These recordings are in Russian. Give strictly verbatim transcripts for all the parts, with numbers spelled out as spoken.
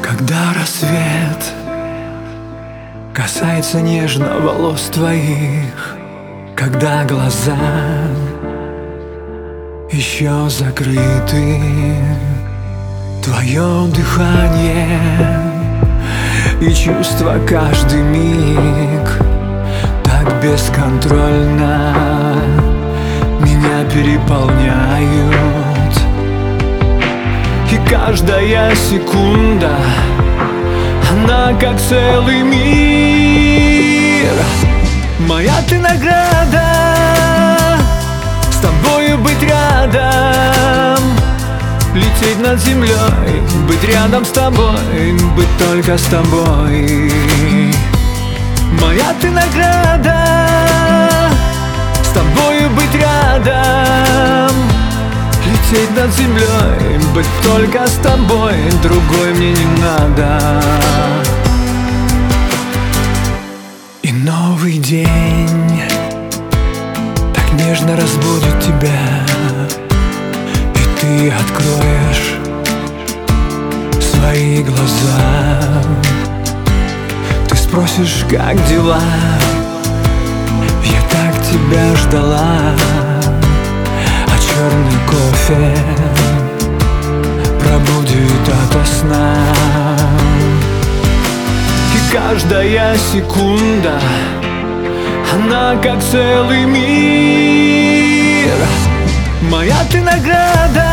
Когда рассвет касается нежно волос твоих, когда глаза еще закрыты, твое дыхание и чувства каждый миг так бесконтрольно меня переполняют. И каждая секунда, она как целый мир. Моя ты награда, с тобою быть рядом, лететь над землей, быть рядом с тобой, быть только с тобой. Моя ты награда, с тобою быть рядом, лететь над землей, быть только с тобой, другой мне не надо. И новый день так нежно разбудит тебя, и ты откроешь свои глаза. Ты спросишь, как дела, я так тебя ждала. Черный кофе пробудит ото сна. И каждая секунда, она как целый мир. Моя ты награда,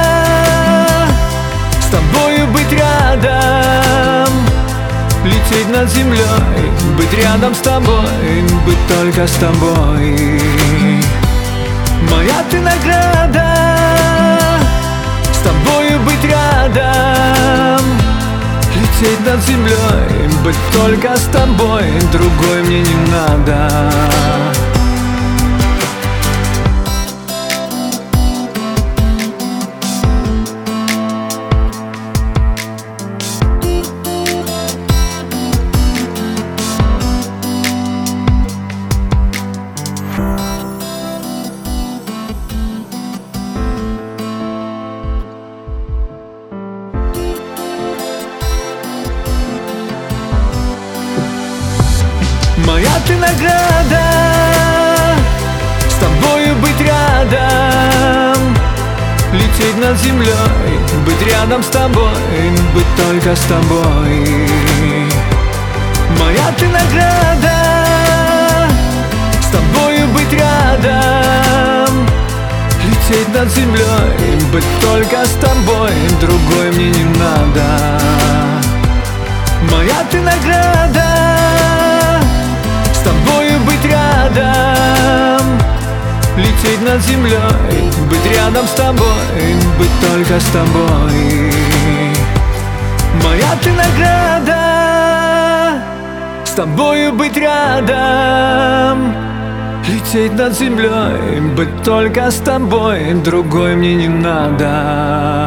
с тобою быть рядом, лететь над землей, быть рядом с тобой, быть только с тобой. Моя ты награда, с тобою быть рядом, лететь над землей, быть только с тобой, другой мне не надо. Моя ты награда, с тобою быть рядом, лететь над землей, быть рядом с тобой, быть только с тобой. Моя ты награда, с тобою быть рядом, лететь над землей, быть только с тобой, другой мне не надо. Моя ты награда, с тобою быть рядом, лететь над землей, быть рядом с тобой, быть только с тобой. Моя ты награда, с тобою быть рядом, лететь над землей, быть только с тобой, другой мне не надо.